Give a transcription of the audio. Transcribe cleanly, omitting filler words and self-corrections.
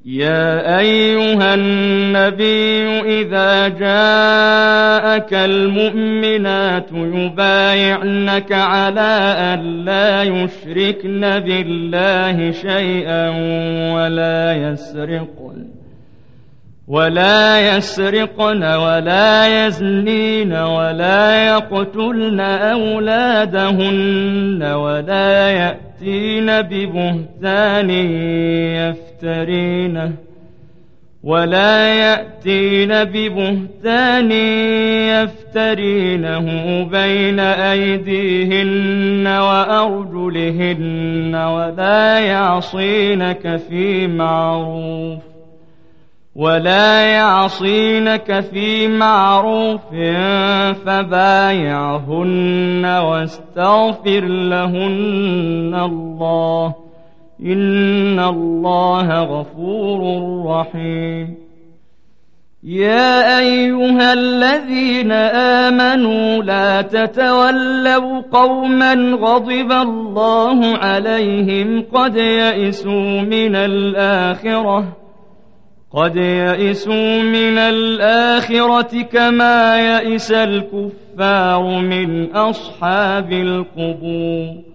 يا أيها النبي إذا جاءك المؤمنات يبايعنك على أن لا يشركن بالله شيئا ولا يسرقن ولا يزنين ولا يقتلن أولادهن ولا يأتين ببهتان يفترينه بين أيديهن وأرجلهن ولا يعصينك في معروف فبايعهن واستغفر لهن الله إن الله غفور رحيم. يا أيها الذين آمنوا لا تتولوا قوما غضب الله عليهم قد يئسوا من الآخرة كما يئس الكفار من أصحاب القبور.